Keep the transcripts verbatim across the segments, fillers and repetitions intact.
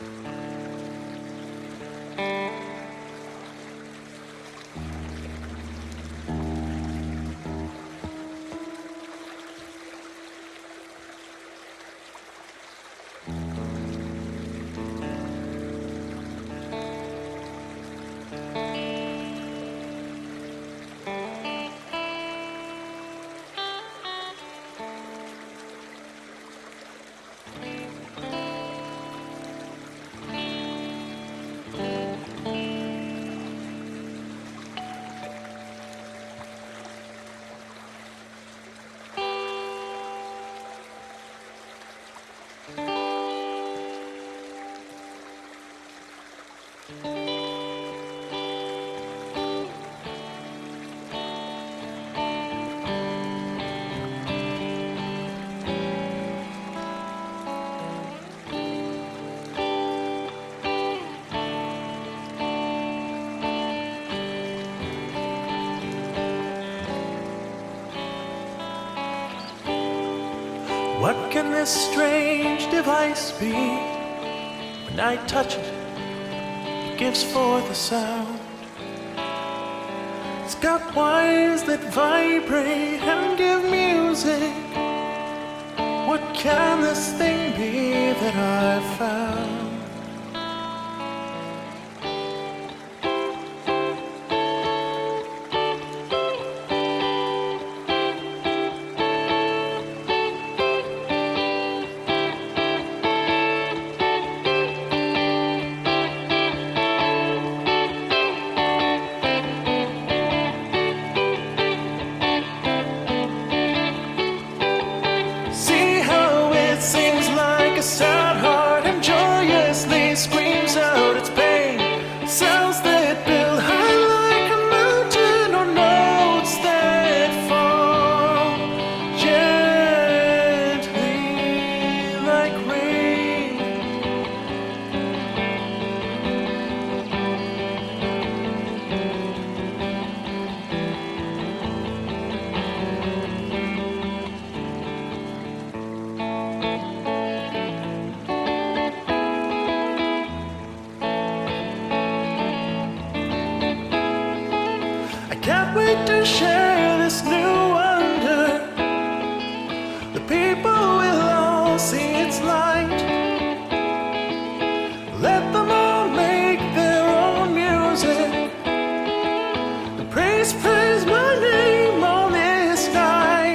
What can this strange device be? When I touch it, it gives forth a sound. It's got wires that vibrate and give music. What can this thing be that I've found? Sad heart and joyously screams out its pain. Sounds that build high like a mountain, or notes that fall gently like rain. Can't wait to share this new wonder. The people will all see its light. Let them all make their own music and praise, praise my name on this night.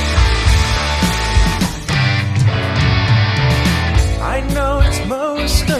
I know it's most